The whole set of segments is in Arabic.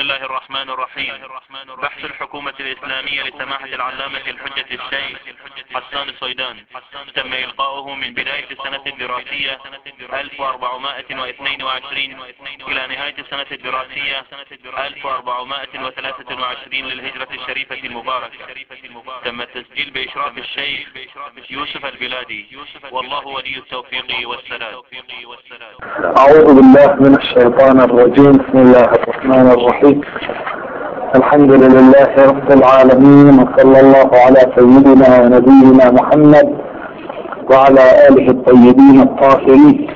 الله الرحمن الرحيم. بحث الحكومة الإسلامية لسماحة العلامة الحجة الشيخ حسان الصيدان تم إلقاؤه من بداية السنة الدراسية 1422 إلى نهاية السنة الدراسية 1423 للهجرة الشريفة المباركة. تم التسجيل بإشراف الشيخ يوسف البلادي، والله ولي التوفيق والسداد. أعوذ بالله من الشيطان الرجيم. بسم الله الرحمن الرحيم. الحمد لله رب العالمين، وصلى الله على سيدنا ونبينا محمد وعلى آله الطيبين الطاهرين،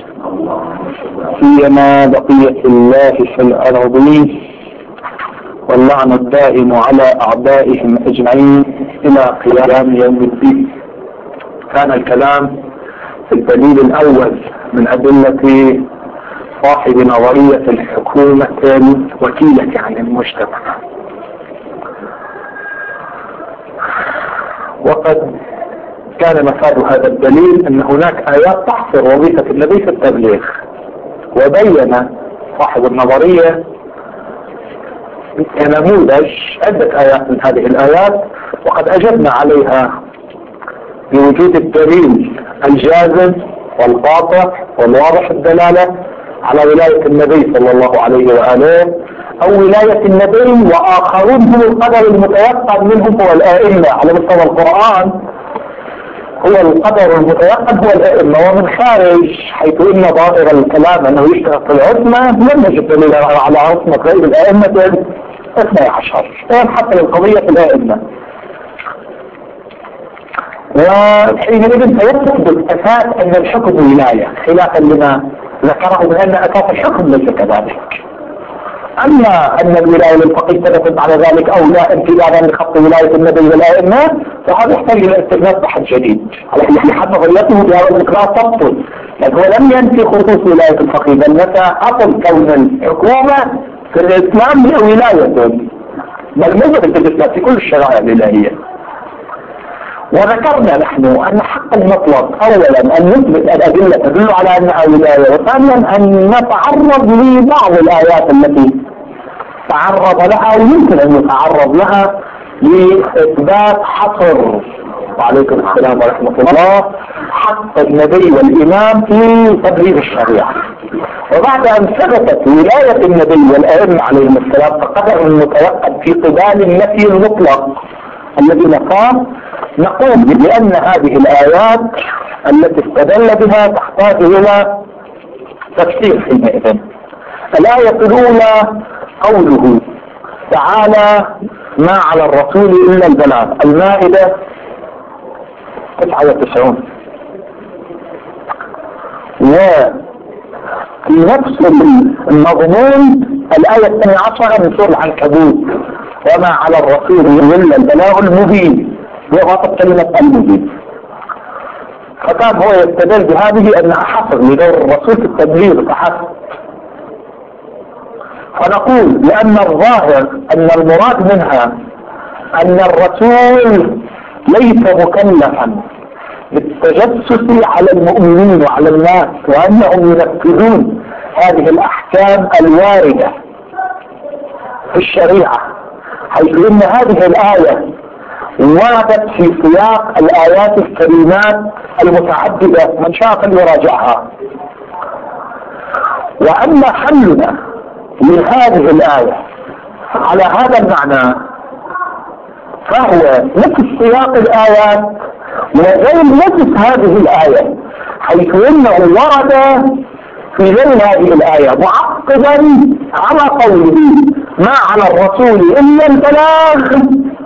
سيما بقية الله في الأرضين، واللعن الدائم على أعدائهم أجمعين إلى قيام يوم الدين. كان الكلام في الدليل الأول من أدلة صاحب نظرية الحكومة الوكيلة عن المجتمع، وقد كان مفاد هذا الدليل أن هناك آيات تحصر وظيفة النبي في التبليغ، وبين صاحب النظرية كنموذج عدة آيات من هذه الآيات، وقد أجبنا عليها بوجود الدليل الجازم والقاطع والواضح الدلالة على ولاية النبي صلى الله عليه وآله، أو ولاية النبي وآخرون هم القدر المتيقن منهم هو الآئمة. على مستوى القرآن هو القدر المتيقن هو الآئمة، ومن خارج حيث إن ظاهر الكلام أنه يشتغل في العصمة لم نجد دليل على عصمة غير الآئمة 12، حتى القضية في الآئمة. وحينئذ سيثبت أساس أن الحكم ولاية، خلافا لما ذكره من أن أساس الحكم ليس كذلك. أما أن الولاية للفقيه ثبتت على ذلك أو لا امتدادا لخط ولاية النبي والأئمة، فهذا يحتاج إلى استئناس بحث جديد على حد نظريته بهذا المقدار تبطل، لأنه لم ينفي خصوص ولاية الفقيه، بل نفى أصل كون الحكومة في الإسلام هي ولاية، بل موجودة في الإسلام في كل الشرائع الإلهية. وذكرنا نحن أن حق المطلق أولا أن نثبت الأدلة تدل على أنها ولاية، وثانيا أن نتعرض لبعض الآيات التي تعرض لها ويمكن أن يتعرض لها لإثبات حصر، وعليكم السلام ورحمة الله، حق النبي والإمام في تبليغ الشريعة. وبعد أن ثبتت ولاية النبي والأئمة عليهم السلام فقدر المتيقن في قبال النفي المطلق الذي نقام، نقول بأن هذه الآيات التي استدل بها تحتاج إلى تفسير حينئذ. الآية الأولى قوله تعالى: ما على الرسول إلا البلاغ، المائدة 99. وفي نفس المضمون الآية 12 من سورة العنكبوت: وما على الرسول إلا البلاغ المبين، وغطت كلمة المبين. فكان هو يستدل بهذه أنها حصر لدور الرسول في التبليغ فحسب. فنقول لأن الظاهر أن المراد منها أن الرسول ليس مكلفا بالتجسس على المؤمنين وعلى الناس، وأنهم ينفذون هذه الأحكام الواردة في الشريعة، حيث إن هذه الآية وردت في سياق الآيات الكريمات المتعددة، من شاء فليراجعها. وأما حملنا من هذه الآية على هذا المعنى فهو نفس سياق الآيات وغير نفس هذه الآية، حيث إنه ورد في غير هذه الآية معقبا على قوله: ما على الرسول إلا البلاغ،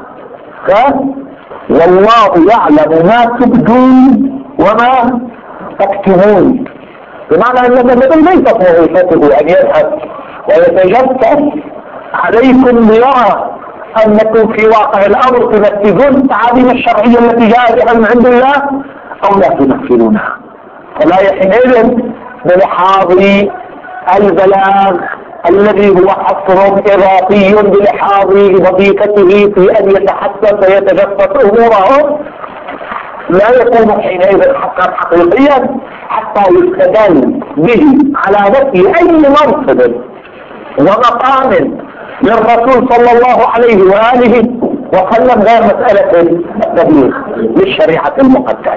والله يعلم ما تبدون وما تكتمون، بمعنى أن النبي ليست وظيفته أن يذهب ويتجسس عليكم ليرى أنكم في واقع الأمر تنفذون التعاليم الشرعية التي جاءت من عند الله أو لا تنفذونها. فلا يحينئذ بلحاظ البلاغ الذي هو حصر إضافي بلحاظ وظيفته في أن يتحسن ويتجسس أمورهم، لا يكون حينئذ حقا حقيقيا حتى يستدل به على نفي أي منصب ومقام للرسول صلى الله عليه وآله وسلم غير مسألة التبليغ للشريعة المقدسة.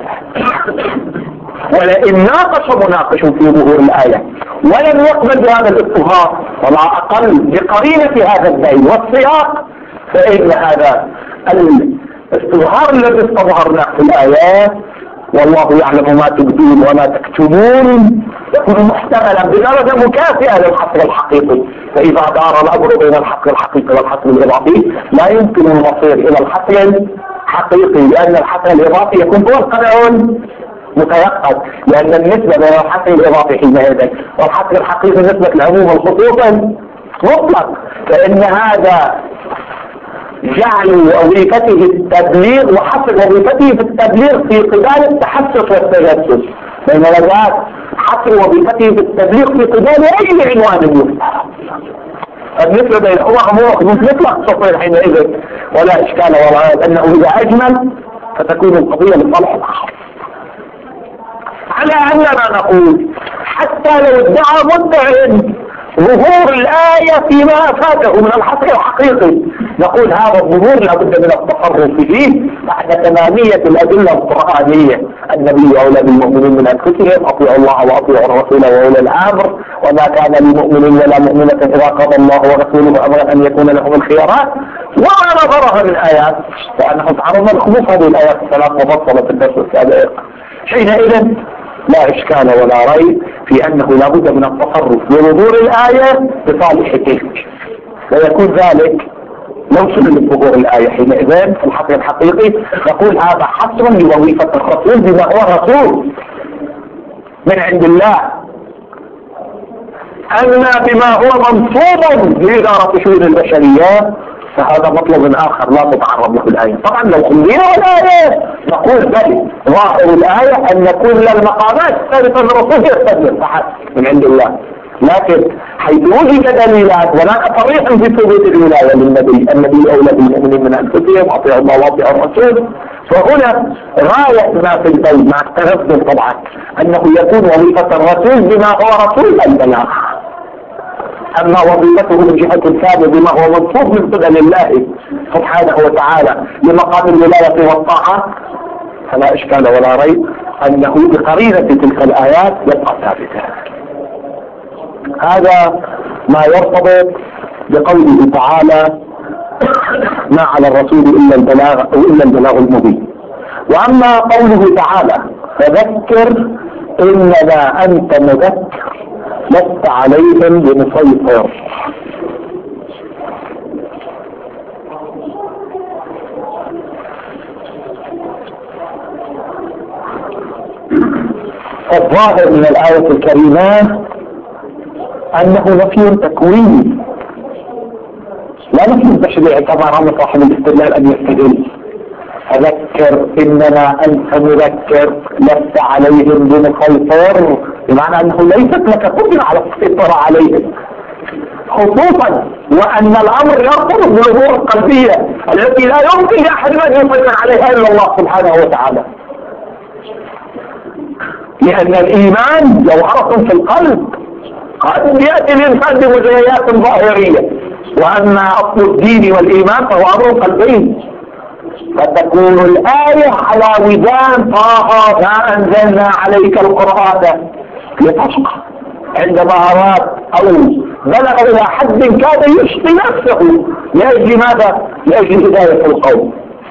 ولئن ناقش مناقش في ظهور الآية ولم يقبل بهذا الاستظهار ولا أقل بقرينة هذا الدين والسياق، فإن هذا الاستظهار الذي استظهرناه في الآيات والله يعلم ما تبدون وما تكتمون يكون محتملا بدرجة مكافئة للحصر الحقيقي. فإذا دار الأمر بين الحصر الحقيقي والحصر الإضافي لا يمكن المصير إلى الحصر الحقيقي، لأن الحصر الإضافي يكون هو القدر متيقظ، لأن النسبة بين الحصر الإضافي حينئذ والحصر الحقيقي نسبة العموم والخصوص مطلق. فإن هذا جعل وظيفته التبليغ وحصر وظيفته في التبليغ في قبال التحسس والتجسس، بينما ذات حصر وظيفته في التبليغ في قبال أي عنوان يفتح. النسبة بين الأمور مطلق تصير حينئذ ولا إشكال ولا ريب أنه إذا أجمل فتكون القضية لصالح الآخر. على أننا نقول حتى لو ادعى مدعي ظهور الآية فيما أفاده من الحصر الحقيقي نقول هذا الظهور لابد من التصرف فيه بعد تمامية الأدلة القرآنية. النبي أولى بالمؤمنين من أنفسهم، أطيعوا الله وأطيعوا الرسول وأولي الأمر، وما كان لمؤمن ولا مؤمنة إذا قضى الله ورسوله أمرا أن يكون لهم الخيارات، وما نظرها من آيات لأنه تعرضنا لخصوص هذه الآيات الثلاث مفصلة في الدرس السابق. حينئذ لا إشكال ولا ريب في أنه لابد من التصرف بظهور الآية بصالح تلك، ويكون ذلك لو سلم ظهور الآية حينئذ في الحصر الحقيقي نقول هذا حصر لوظيفة الرسول بما هو رسول من عند الله، أما بما هو منصوب لإدارة شؤون البشرية فهذا مطلب آخر لا تتعرض له الآية. طبعا لو خلينا الآية نقول بل ظاهر الآية أن كل المقامات ثابتة الرسول يستدل فحسب من عند الله، لكن حيث وجد دليلات ولا صريح في ثبوت الولاية للنبي، النبي أولى بالمؤمنين من أنفسهم، أطيعوا الله وأطيعوا الرسول، فهنا غاية ما في البيت مع التنزل طبعا أنه يكون وظيفة الرسول بما هو رسول البلاغ، أما وظيفته من جهة ثابتة بما هو منصوب من قبل الله سبحانه وتعالى لمقام الولاية والطاعة فلا إشكال ولا ريب أنه بقرينة تلك الآيات يبقى ثابتا. هذا ما يرتبط بقوله تعالى ما على الرسول إلا البلاغ أو إلا البلاغ المبين. وأما قوله تعالى فذكر إنما أنت مذكر لست عليهم بمسيطر، الظاهر من الآية الكريمة أنه نفي تكويني لا نفي تشريعي كما رأى صاحب الاستدلال أن يستدل. فذكر إنما أنت مذكر لست عليهم بمسيطر، بمعنى أنه ليست لك قدرة على السيطرة عليهم، خصوصا وأن الأمر يرتبط بالأمور القلبية التي لا يمكن لأحد أن يسيطر عليها إلا الله سبحانه وتعالى، لأن الإيمان جوهرة في القلب قد يأتي الإنسان بمزايات ظاهرية، وأما أصل الدين والإيمان فهو أمر قلبي. فتكون الآية على وزان طه ما أنزلنا عليك القرآن لتشقى، عندما أراد أو بلغ إلى حد كاد يشقي نفسه لأجل ماذا؟ لأجل هداية القوم،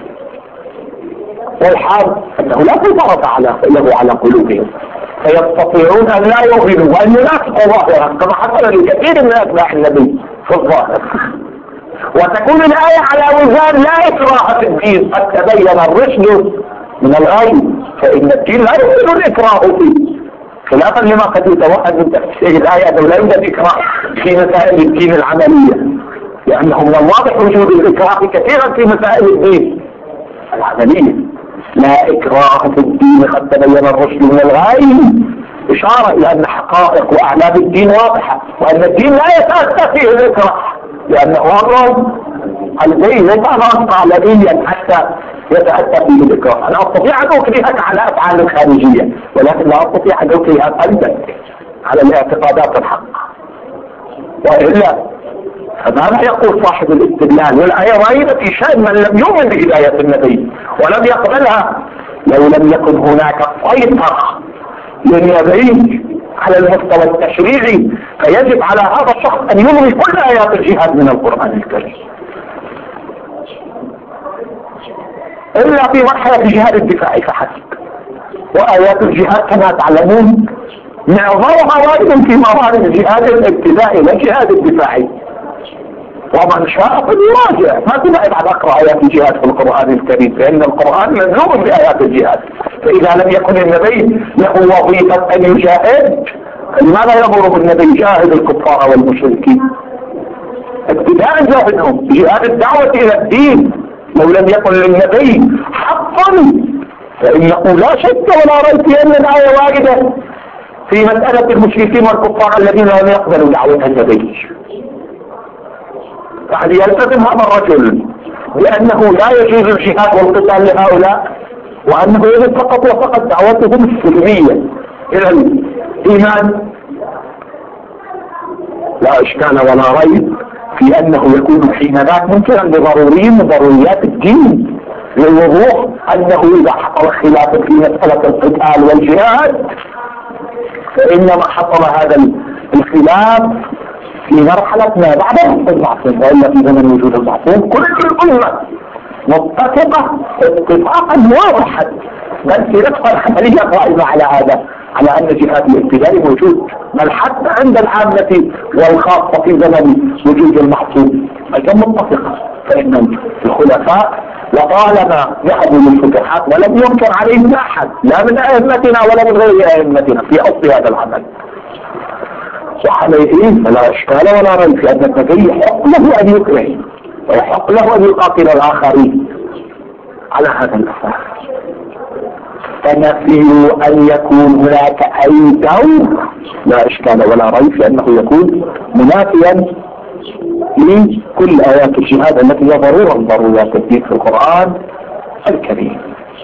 والحال أنه لا سيطرة له على قلوبهم فيستطيعون أن لا يؤمنوا وأن ينافقوا ظاهرا كما حصل لكثير من أتباع النبي في الظاهر. وتكون الآية على وزان لا إكراه في الدين قد تبين الرشد من الغي، فإن الدين لا يمكن الإكراه فيه، خلافا لما قد يتوحد من تفسير الآية أنه لا يوجد إكراه في مسائل الدين العملية، لأنه من الواضح وجود الإكراه كثيرا في مسائل الدين العملية. لا إكراه في الدين قد تبين الرشد من الغي، إشارة إلى أن حقائق وأعلام الدين واضحة، وأن الدين لا يتأتى فيه الإكراه لأنه أمر قلبي ليس أمرا قالبيا حتى يتأتى فيه الإكراه. أنا أستطيع أن أكرهك على أفعال الخارجية، ولكن لا أستطيع أن أكره قلبك على الاعتقادات الحق، وإلا فماذا يقول صاحب الاستدلال؟ والآية واردة في شأن من لم يؤمن بهداية النبي ولم يقبلها. لو لم يكن هناك سيطرة للنبي على المستوى التشريعي فيجب على هذا الشخص أن يلغي كل آيات الجهاد من القرآن الكريم، إلا في مرحلة الجهاد الدفاعي فحسب. وآيات الجهاد كما تعلمون معظمها وارد في موارد الجهاد الابتدائي والجهاد الدفاعي، ومن شاء فليراجع. ما كنا بعد أقرأ آيات الجهاد في القرآن الكريم، فإن القرآن مملوء بآيات الجهاد. فإذا لم يكن النبي له وظيفة أن يجاهد، لماذا يأمر النبي جاهد الكفار والمشركين؟ ابتداء جاهدهم بجهاد الدعوة إلى الدين. لو لم يكن للنبي حقا فإنه لا شك ولا ريب في أن الآية واردة في مسألة المشركين والكفار الذين لم يقبلوا دعوة النبي. يعني يلتزم هذا الرجل بأنه لا يجوز الجهاد والقتال لهؤلاء، وأنه يجب فقط وفقط دعوتهم السلمية إلى الإيمان. لا إشكال ولا ريب في أنه يكون حين ذاك منكرا لضروري من ضروريات الدين، للوضوح أنه إذا حصل خلاف في مسألة القتال والجهاد فإنما حصل هذا الخلاف في مرحلة ما بعد المعصوم، وإلا في زمن وجود المعصوم كل الأمة متفقة اتفاقا واضحا، بل في نفس العملية قائمة على هذا، على أن جهاد الابتدائي موجود، بل حتى عند العامة والخاصة في زمن وجود المعصوم أيضا متفقة. فإن الخلفاء وطالما ذهبوا للفتوحات ولم ينكر عليهم أحد لا من أئمتنا ولا من غير أئمتنا في أصل هذا العمل، وعليه فلا إشكال ولا ريب في أن النبي يحق له أن يكره ويحق له أن يقاتل الآخرين على هذا الأساس. فنفي أن يكون هناك أي دور لا إشكال ولا ريب في أنه يكون منافيا لكل آيات الجهاد التي هي ضرورة من ضرورات الدين في القرآن الكريم.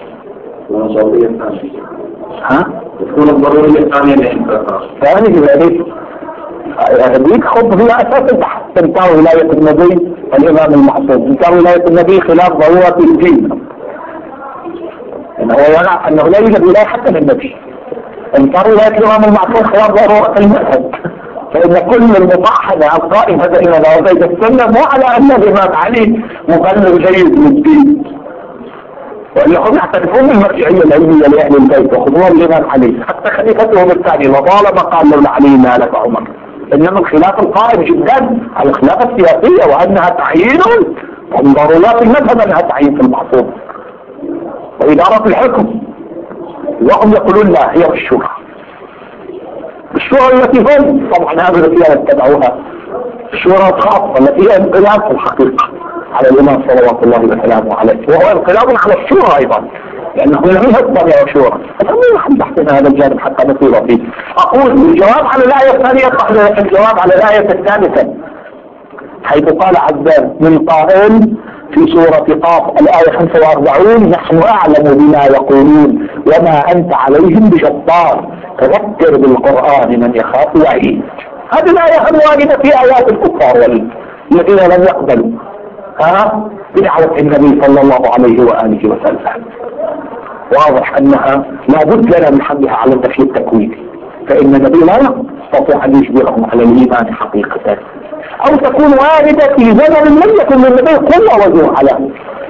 تكون الضرورية الثانية لإنفاقها ثاني ذلك هذيك خط فيها أساس البحث. تنكر ولاية النبي الإمام المعصوم، تنكر ولاية النبي خلاف ضرورة الدين، إنه يرى أنه لا يوجد ولاية حتى للنبي. تنكر ولاية الإمام المعصوم خلاف ضرورة المذهب، فإن كل المطاحنة القائمة بيننا وبين السنة مو على أن الإمام علي مبلغ جيد للدين، وإلا هم يعترفون بالمرجعية العلمية لأهل البيت وخذوها الإمام علي حتى خليفتهم الثاني، وطالما قال لولا علي ما لك عمر. إنما الخلاف القائم جدا على الخلافة السياسية، وأنها تعيين ومن ضرورات المذهب أنها تعيين في المعصوم وإدارة الحكم. وهم يقولون لا، هي الشورى. الشورى التي هم طبعا هذه التي اتبعوها الشورى الخاصة التي هي انقلاب في الحقيقة على الإمام صلوات الله وسلامه عليه، وهو انقلاب على الشورى أيضا، لأنه لم يهتم يا شورى. فمن نحن بحثنا هذا الجانب حتى نصير فيه. أقول الجواب على الآية الثانية يطرح الجواب على الآية الثالثة، حيث قال عز من قائل في سورة قاف الآية 45: نحن أعلم بما يقولون وما أنت عليهم بجبار فذكر بالقرآن من يخاف وعيد. هذه الآية الواردة في آيات الكفار الذين لم يقبلوا بدعوة النبي صلى الله عليه وآله وسلم. واضح أنها لا بد لنا من حملها على النفي التكويني، فإن النبي لا يستطيع أن يجبرهم على الإيمان حقيقة، أو تكون واردة في زمن لم يكن للنبي قوة وزور على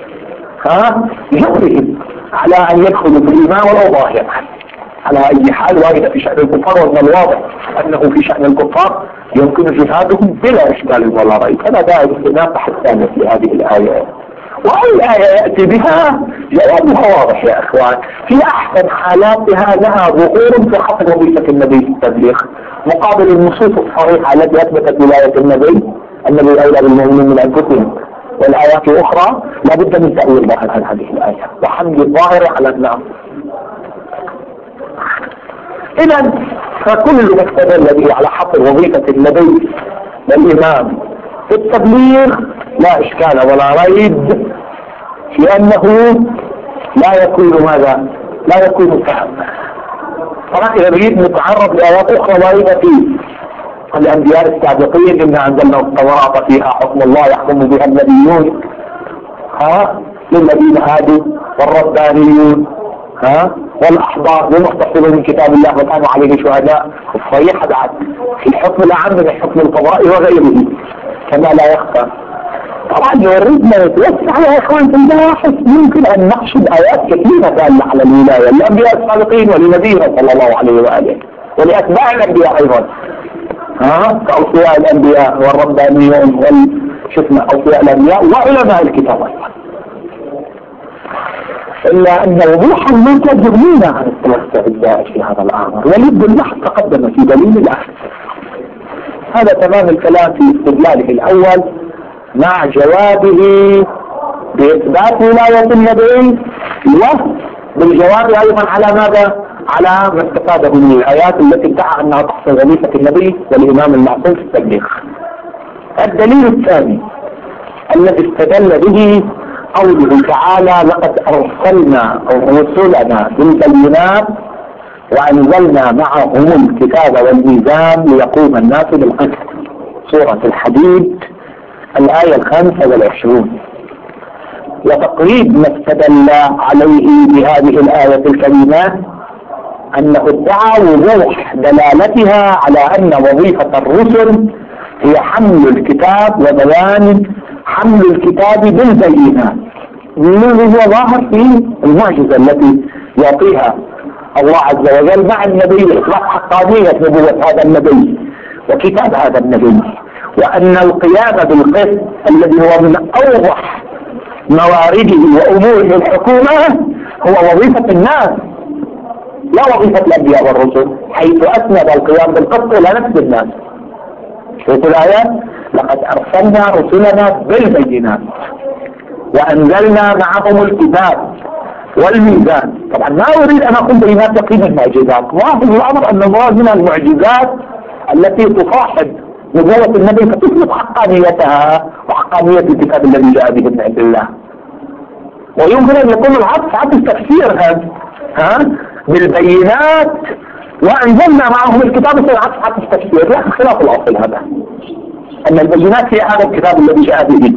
جبرهم على أن يدخلوا في الإيمان ولو ظاهرا. على أي حال واردة في شأن الكفار، ومن الواضح أنه في شأن الكفار يمكن جهادهم بلا إشكال ولا ريب. فلا داعي للتناقح الثاني في هذه الآية، وأي آية يأتي بها جوابها واضح يا إخوان. في أحسن حالاتها لها ظهور في حفظ وظيفة النبي في التبليغ مقابل النصوص الصريحة التي أثبتت ولاية النبي أولى بالمؤمنين من أنفسهم، والآيات الأخرى لا بد من تأويل ظاهر عن هذه الآية وحمل الظاهر على الناس. إذا فكل مقتضى الذي على حفظ وظيفة النبي والإمام في التبليغ لا إشكال ولا ريب في أنه لا يكون ماذا؟ لا يكون فهم. طبعا إذا نريد نتعرض لآيات أخرى واردة الأنبياء السابقين إنا أنزلنا التوراة فيها حكم الله يحكم بها النبيون للذين هادوا والربانيون والأحبار والمحتفظين من كتاب الله وكانوا عليه شهداء. الصريحة بعد في الحكم العام من الحكم القضائي وغيره كما لا يخفى. طبعا يوردنا يتوسع يا اخوان في الباحث ممكن ان نقصد ايات كثيرة دالة على الولاية الانبياء السابقين ولنبينا صلى الله عليه وآله ولأتباع الانبياء ايضا كأوصياء الانبياء والربانيون والشفنا اوصياء الانبياء وعلماء الكتاب ايضا. الا ان وضوح المنطق يغنينا عن التوسع الزائد في هذا الامر ولد البحث تقدم في دليل الاخر. هذا تمام الكلام في استدلاله الاول مع جوابه بإثبات ولاية النبي وبالجواب أيضا على ماذا؟ على ما استفاده من الآيات التي ادعى أنها تحصل وظيفة النبي والإمام المعصوم في التبليغ. الدليل الثاني الذي استدل به قوله تعالى لقد أرسلنا رسلنا بالبينات وأنزلنا معهم الكتاب والميزان ليقوم الناس بالقسط. سورة الحديد الآية 25. وتقريب ما استدل عليه بهذه الآية الكريمة أنه ادعى وضوح دلالتها على أن وظيفة الرسل هي حمل الكتاب وبيان حمل الكتاب بالبينات. الذي هو ظاهر في المعجزة التي يعطيها الله عز وجل مع النبي إطلاق حقانية نبوة هذا النبي وكتاب هذا النبي، وأن القيام بالقسط الذي هو من أوضح موارده وأموره الحكومة هو وظيفة الناس لا وظيفة الأنبياء والرسل، حيث أسند القيام بالقسط إلى نفس الناس. شوفوا الآية لقد أرسلنا رسلنا بالبينات وأنزلنا معهم الكتاب والميزان. طبعا ما أريد أن أقول بينات يقين المعجزات، واضح الأمر أن المراد من المعجزات التي تصاحب نبوة النبي فتثبت حقانيتها وحقانية الكتاب الذي جاء به من عند الله. ويمكن أن يكون العطف تفسير هذا بالبينات وأنزلنا معهم الكتاب يصير عطف تفسير، لكن خلاف الأصل هذا أن البينات هي هذا الكتاب الذي جاء به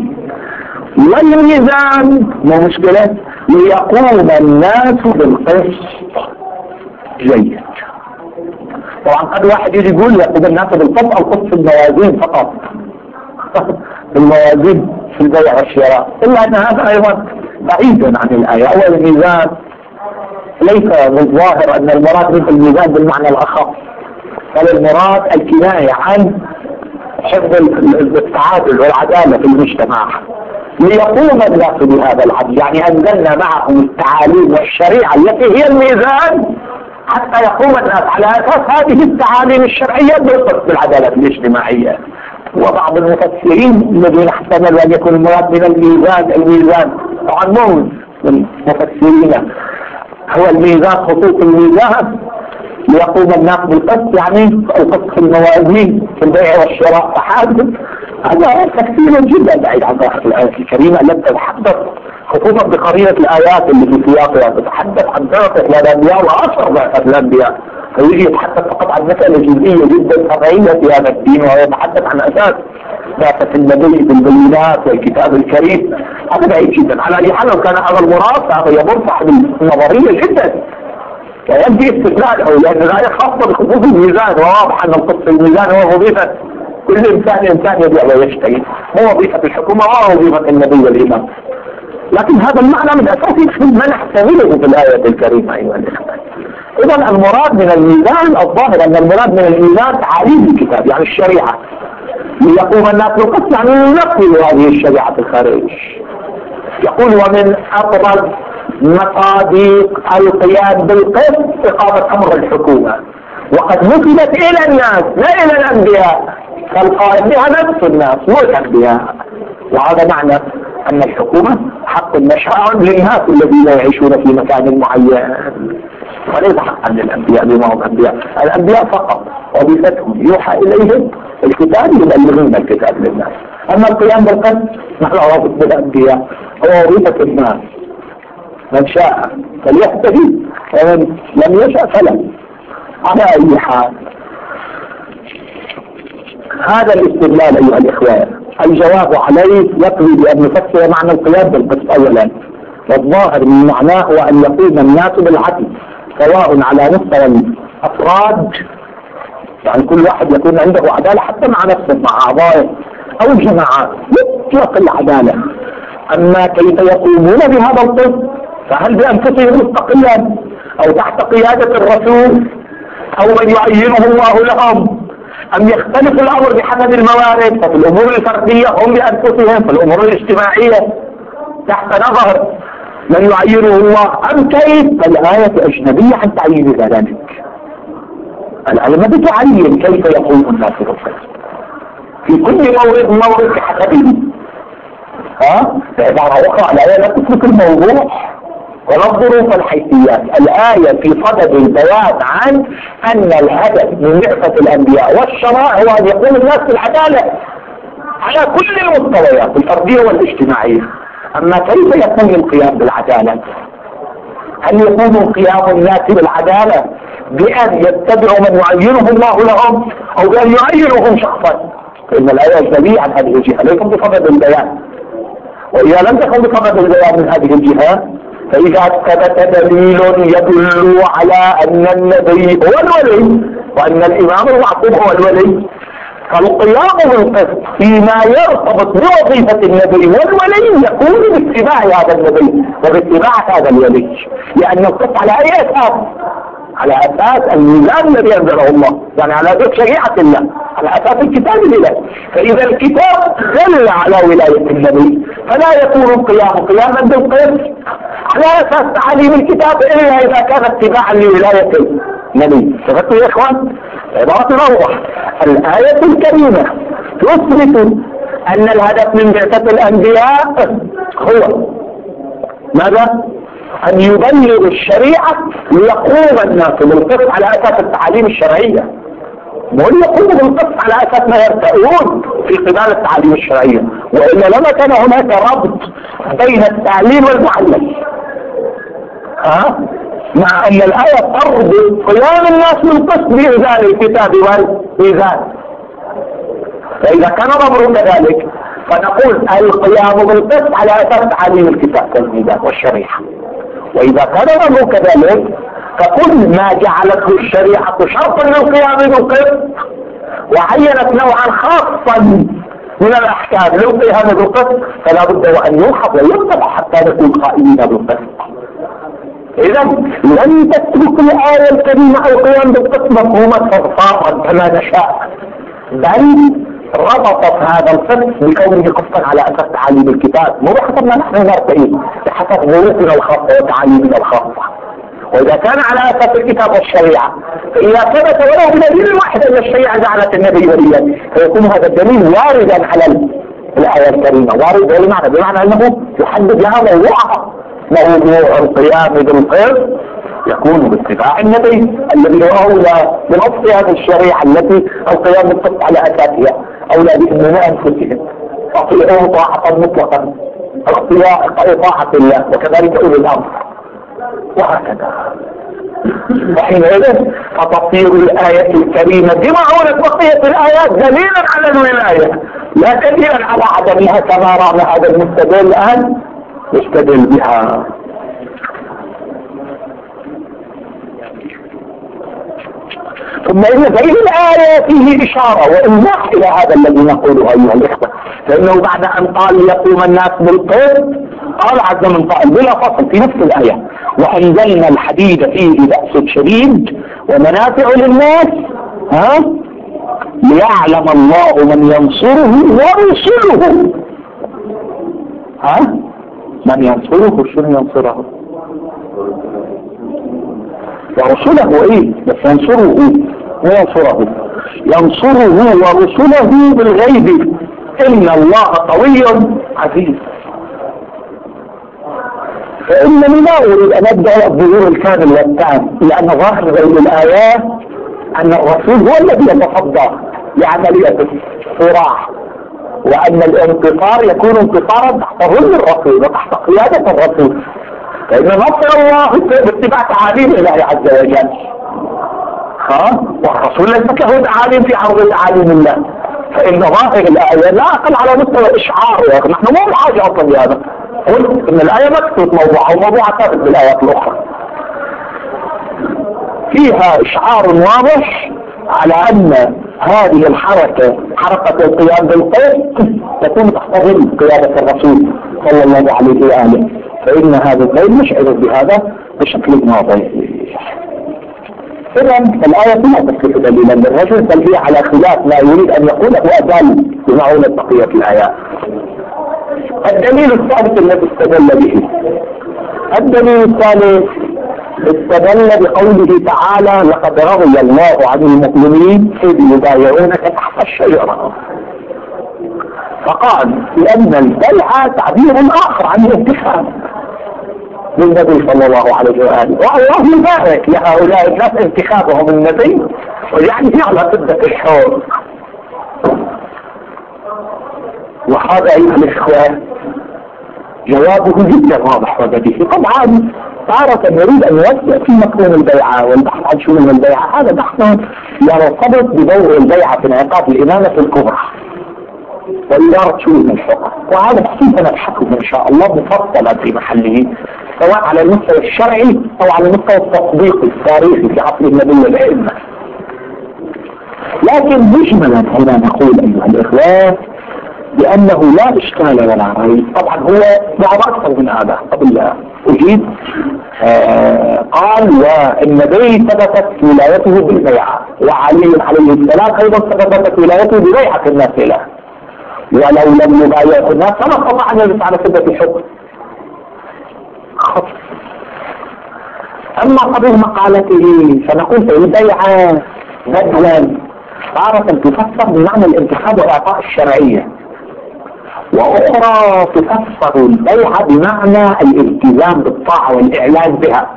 والميزان مو مشكلة ليقوم الناس بالقسط. جيد. طبعا قد واحد يجي يقول يقوم الناس بالقسط القسط في الموازين فقط الموازين في البيع والشراء، إلا أن هذا أيضا بعيد عن الآية. أول الميزان ليس بالظاهر أن المراد من الميزان بالمعنى الأخص، بل المراد الكناية عن حفظ التعادل والعدالة في المجتمع ليقوم الناس بهذا العدل. يعني أنزلنا معهم التعاليم والشريعة التي هي الميزان حتى يقوم الناس على أساس هذه التعاليم الشرعية بالعدالة الاجتماعية. وبعض المفسرين الذين احتملوا أن يكون المراد من الميزان طبعا مو المفسرين هو الميزان خصوص الميزان ليقوم الناس بالقسط، يعني القسط في الموازين في البيع والشراء فحاد. هذا تفسير جدا بعيد عن ظاهر الآية الكريمة التي تتحدث خصوصا بقرينة الآيات اللي في سياقها تتحدث عن ضعف الأنبياء وأثر ضعف الأنبياء، فيجي يتحدث فقط عن مسألة جزئية جدا فرعية في هذا الدين ويتحدث عن أساس ضعف النبي بالبينات والكتاب الكريم. هذا بعيد جدا. على أي حال لو كان هذا المراد فهذا يمر صاحب النظرية جدا ويبدي استدلاله، لأن الآية خاصة بخصوص الميزان وواضح أن القسط في الميزان هو وظيفة كل إنسان يبيع ويشتري، مو وظيفة الحكومة ولا وظيفة النبي والإمام. لكن هذا المعنى من أساس ما نحتمله في الآية الكريمة أيها الإخوة. إذا المراد من الميزان الظاهر أن المراد من الميزان تعاليم الكتاب يعني الشريعة ليقوم الناس بالقسط، يعني ينفذ هذه الشريعة في الخارج. يقول ومن أبرز مصادق القيام بالقسط إقامة أمر الحكومة، وقد نسبت إلى الناس لا إلى الأنبياء، فالقائم بها نفس الناس مو الأنبياء. وهذا معنى أن الحكومة حق مشاع للناس الذين يعيشون في مكان معين وليس حقا للأنبياء بما هم الأنبياء فقط وظيفتهم يوحى إليهم الكتاب يبلغون الكتاب للناس. أما القيام بالقسط نحن رابط بالأنبياء هو وظيفة الناس، من شاء فليهتدي ومن لم يشاء فلا. على أي حال هذا الاستدلال أيها الإخوة الجواب عليه يقضي بأن نفسر معنى القيام بالقسط أولا، والظاهر من معناه هو أن يقوم الناس بالعدل سواء على مستوى الأفراد، يعني كل واحد يكون عنده عدالة حتى مع نفسه مع أعضائه، أو الجماعات مطلق العدالة. أما كيف يقومون بهذا القسط فهل بأنفسهم مستقلا أو تحت قيادة الرسول أو من يعينه الله لهم، أم يختلف الأمر بحسب الموارد؟ ففي الأمور الفردية هم بأنفسهم، في الأمور الاجتماعية تحت نظر من يعينه الله، أم كيف؟ فالآية أجنبية عن تعيين ذلك. الآية ما بتعين كيف يقوم الناس بالقسط في كل مورد بحسبه. بعبارة أخرى الآية لا تترك الموضوع ولا الظروف الحيثيات. الآية في صدد البيان عن أن الهدف من بعثة الأنبياء والشرائع هو أن يكون الناس بالعدالة على كل المستويات الفردية والاجتماعية. أما كيف يكون القيام بالعدالة؟ هل يكون قيام الناس بالعدالة بأن يتبعوا من يعينه الله لهم أو بأن يعينهم شخصا؟ فإن الآية أجنبية عن هذه الجهة ليس بصدد البيان، وإذا لم تكن بصدد البيان من هذه الجهة فإذا ثبت دليل يدل على أن النبي هو الولي وأن الإمام المعصوم هو الولي، فالقيام بالقسط فيما يرتبط بوظيفة النبي والولي يكون باتباع هذا النبي وباتباع هذا الولي، لأن القسط على أي أساس؟ على أساس الميزان الذي أنزله الله، يعني على أساس شريعة الله، على أساس الكتاب الله. فإذا الكتاب دل على ولاية النبي فلا يكون القيام قياما بالقسط على أساس تعاليم الكتاب إلا إذا كان اتباعا لولاية النبي. فقلتوا يا إخوان عبارة روح. الآية الكريمة تثبت أن الهدف من بعثة الأنبياء هو ماذا؟ أن يبلغ الشريعة ليقوم الناس بالقسط على أساس التعاليم الشرعية، وأن يقوموا بالقسط على أساس ما يرتئون في قبال التعاليم الشرعية، وإلا لما كان هناك ربط بين التعليم والمعلم. مع أن الآية تربط قيام الناس بالقسط بإنزال الكتاب والميزان. فإذا كان الأمر كذلك فنقول القيام بالقسط على أساس تعاليم الكتاب والميزان والشريعة. وإذا كان الأمر كذلك فكل ما جعلته الشريعة شرطا للقيام بالقسط وعينت نوعا خاصا من الأحكام للقيام بالقسط فلا بد وأن يلحظ ويتبع حتى نكون قائمين بالقسط. إذا لن تترك الآية الكريمة القيام بالقسط مفهومة فضفاضا كما نشاء، بل ربطت هذا القسط بكونه قسطا على أساس تعاليم الكتاب، مو بحسب ما نحن نرتئي، بحسب ظروفنا الخاصة وتعاليمنا الخاصة. وإذا كان على أساس الكتاب والشريعة فإذا ثبت ولو بدليل واحد أن الشريعة جعلت النبي وليا فيكون هذا الدليل واردا على الآية الكريمة. وارد بمعنى أنه يحدد لها موضوعها. موضوع القيام بالقسط يكون باتباع النبي الذي هو أولى بنص هذه الشريعة التي القيام بالقسط على أساسها أولى بأمور أنفسهم وأطيعوه طاعة مطلقا طاعة الله وكذلك أولي الأمر وهكذا. وحينئذ فتصير الآية الكريمة بمعونة بقية الآيات دليلا على الولاية لا دليلا على عدمها كما رأى هذا المستدل الآن يستدل بها. ثم إن بين الآية فيه إشارة وإلماح إلى هذا الذي نقوله أيها الإخوة، لأنه بعد أن قال يقوم الناس بالقسط قال عز من قائل بلا فصل في نفس الآية وأنزلنا الحديد فيه بأس شديد ومنافع للناس ليعلم الله من ينصره ورسله. من ينصره شنو ينصره؟ ورسله ايه؟ بس ينصره وينصره ينصره ورسله بالغيب ان الله قوي عزيز. فإنني لا أريد أن أبدأ الظهور الكامل والتام، لأن ظاهر بين الآيات أن الرسول هو الذي يتصدى لعملية الصراع، وأن الانتصار يكون انتصارا تحت ظل الرسول وتحت قيادة الرسول، فإن نصر الله باتباع تعاليم الله عز وجل. والرسول ليست له تعاليم في عرض تعاليم الله، فإن ظاهر الآية لا أقل على مستوى إشعار. يا أخي نحن مو بحاجة أصلا بهذا. قلت إن الآية مكتوب موضوع أو موضوع ثابت بالآيات الأخرى فيها إشعار واضح على أن هذه الحركة، حركة القيام بالقسط، تكون تحت ظل قيادة الرسول صلى الله عليه وآله. فإن هذا الدين مشعر بهذا بشكل واضح. إذا الآية لا تصف دليلا للرجل، بل هي على خلاف ما يريد أن يقوله أدل بمعونة بقية الآيات. الدليل الثالث الذي استدل به، الدليل الثالث استدل بقوله تعالى: لقد رضي الله عن المؤمنين إذ يبايعونك تحت الشجرة. فقال لأن البيعة تعبير آخر عن الانتخاب للنبي صلى الله عليه وآله، والله يبارك لهؤلاء الناس انتخابهم النبي، ويعني على شدة الحوض. وهذا أيها الإخوة جوابه جدا واضح وبديهي. طبعا تارة نريد أن نوسع في مفهوم البيعة والبحث عن شنو البيعة. هذا بحث يرتبط بدور البيعة في انعقاد الإمامة الكبرى وإدارة شؤون الحكم، وهذا بحث سنبحثه إن شاء الله مفصلا في محله، سواء على المستوى الشرعي أو على المستوى التطبيقي التاريخي في عصر النبي والأئمة. لكن مجملا هنا نقول أيها الإخوة بأنه لا إشكال ولا ريب. طبعا هو بعض أكثر من هذا قبل أجيب. قال والنبي ثبتت ولايته بالبيعة، وعلي عليه السلام أيضا ثبتت ولايته ببيعة الناس له، ولو لم يبايعه الناس فما استطاع أن يجلس على سدة الحكم. أما قبل مقالته فنقول في البيعة بدلا تارة تفسر بمعنى الانتخاب والإعطاء الشرعية، وأخرى تفسر البيعة بمعنى الالتزام بالطاعة والإعلان بها،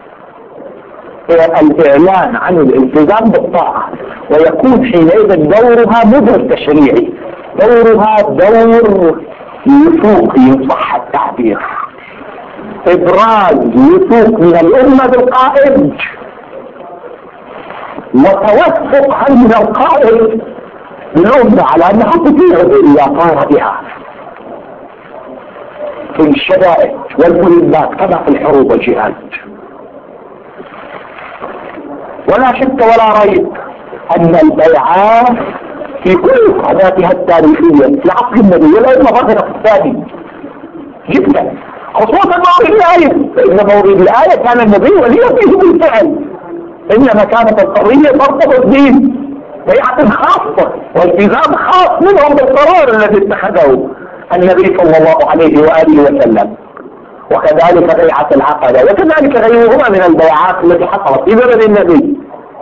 الإعلان عن الالتزام بالطاعة، ويكون حينئذ دورها مو دور تشريعي، دورها دور وثوقي إن صح التعبير، إبراز وثوق من الأمة بالقائد، وتوثق من القائد بالأمة على أنها تطيع إذا قام بها في الشدائد والمهمات كما في الحروب والجهاد. ولا شك ولا ريب أن البيعة في كل قضاتها التاريخية في عصر النبي والأئمة ظاهرة الثاني جدا، خصوصا مورد الآية، فإن مورد الآية كان النبي وليه فيه بالفعل، إنما كانت القضية ترتبط الدين بيعة خاصة والتزام خاص منهم بالقرار الذي اتخذه النبي صلى الله عليه وآله وسلم، وكذلك بيعة العقبة، وكذلك غيرهما من البيعات التي حصلت في زمن النبي.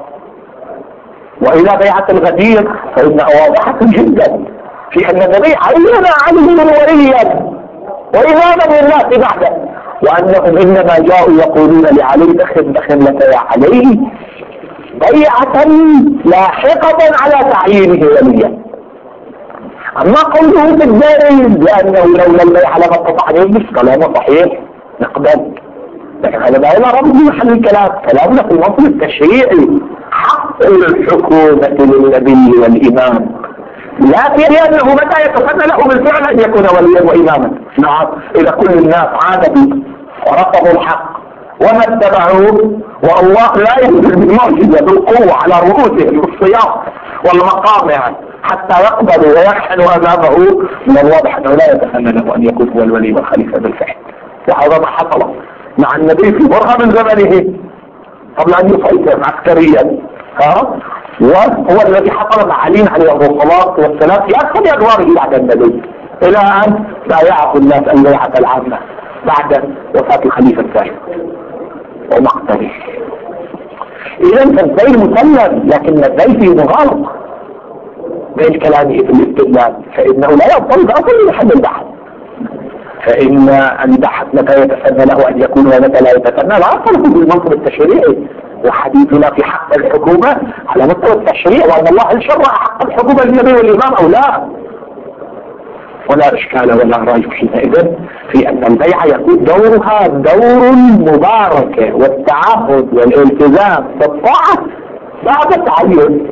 وإلى بيعة الغدير فإنها واضحة جدا في أن النبي عين عليه وليا وإماما للناس بعده، وأنهم إنما جاءوا يقولون لعلي دخل لك يا علي بيعة لاحقة على تعيينه وليا. أما قوله في الدارين لأنه لولا البيعة لما استطاع أن يجلس كلامه صحيح نقبل، لكن هذا ما إلى رب محل الكلام، كلامنا في المنطق التشريعي حق الحكومة للنبي والإمام، لكن لأنه متى يتسنى له بالفعل أن يكون وليا وإماما. نعم، إذا كل الناس عاندوا ورفضوا الحق وما اتبعوه، والله لا ينزل بالمعجزة بالقوة على رؤوسهم بالصياط والمقامع حتى يقبلوا ويحنوا أمامه، من الواضح أنه لا يتسنى له أن يكون هو الولي والخليفة بالفعل. وهذا ما حصل مع النبي في برهة من زمنه قبل أن يسيطر عسكريا، وهو الذي حصل مع علي عليه الصلاة والسلام في أكثر أدواره بعد النبي، إلى أن بايعه الناس البيعة العامة بعد وفاة الخليفة الثاني ومقتله. إذا فالزي مسلم، لكن الزي فيه مغالطة بين كلامه في الاستدلال، فإنه لا يضطرد أصلا لحد البحث، فإن البحث متى يتسنى له أن يكون ومتى لا يتسنى لا أصله بالمنطق التشريعي، وحديثنا في حق الحكومة على مستوى التشريع، وأن الله هل شرع حق الحكومة للنبي والإمام أو لا، ولا إشكال ولا ريب حينئذ في أن البيعة يكون دورها دور المباركة والتعهد والالتزام بالطاعة بعد التعين.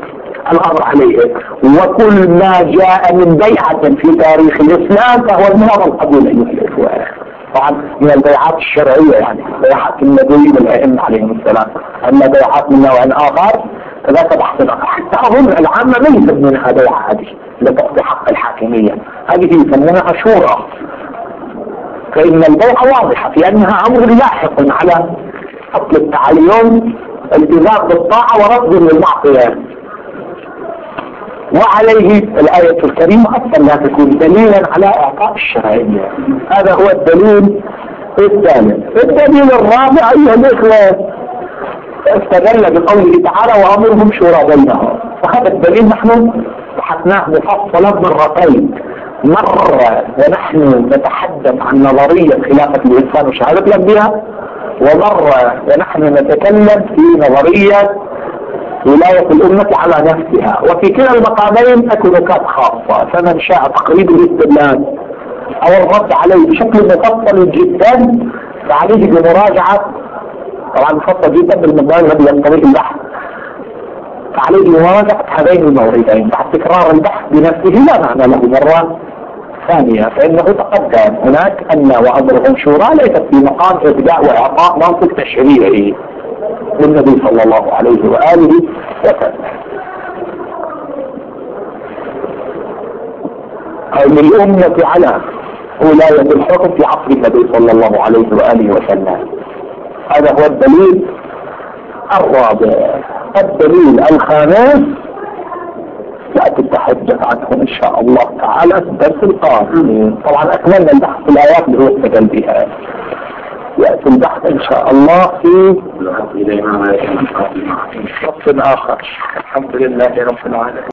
الأمر عليه. وكل ما جاء من بيعة في تاريخ الإسلام فهو من هذا القبيل أيها الإخوة. طبعا من البيعات الشرعية يعني بيعات النبي والأئمة عليهم السلام. أما بيعات من نوع آخر فذاك بحث آخر. حتى أظن العامة ما يسمونها بيعة هذه لتقضي حق الحاكمية، هذه يسمونها شورى. فإن البيعة واضحة في أنها أمر لاحق على أصل التعين، التزام بالطاعة ورفض للمعصية. وعليه الآية الكريمة أصلا لا تكون دليلا على إعطاء الشرعية. هذا هو الدليل الثالث. الدليل الرابع أيها الإخوة استدل بقوله تعالى وأمرهم شورى بينهم، وهذا الدليل نحن بحثناه مفصلا مرتين. مرة ونحن نتحدث عن نظرية خلافة الإنسان وشهادة الأنبياء، ومرة ونحن نتكلم في نظرية ولاية الأمة على نفسها. وفي كلا المقامين أكو نكات خاصة، فمن شاء تقريب الاستدلال أو الرد عليه بشكل مفصل جدا فعليه بمراجعة، طبعا مفصل جدا بالمقدار الذي يقتضيه البحث، فعليه بمراجعة هذين الموردين. بعد تكرار البحث بنفسه لا معنى له مرة ثانية، فإنه تقدم هناك أن وأمرهم شورى ليست في مقام إبداء وإعطاء منطق تشريعي للنبي صلى الله عليه وآله وسلم أو للأمة على ولاية الحكم في عصر النبي صلى الله عليه وآله وسلم. هذا هو الدليل الرابع. الدليل الخامس سأتي التحدث عنه إن شاء الله تعالى في الدرس القادم. طبعا أكملنا البحث في الآيات اللي هو استدل بها، يأتي البحث إن شاء الله في وقت آخر. الحمد لله رب العالمين.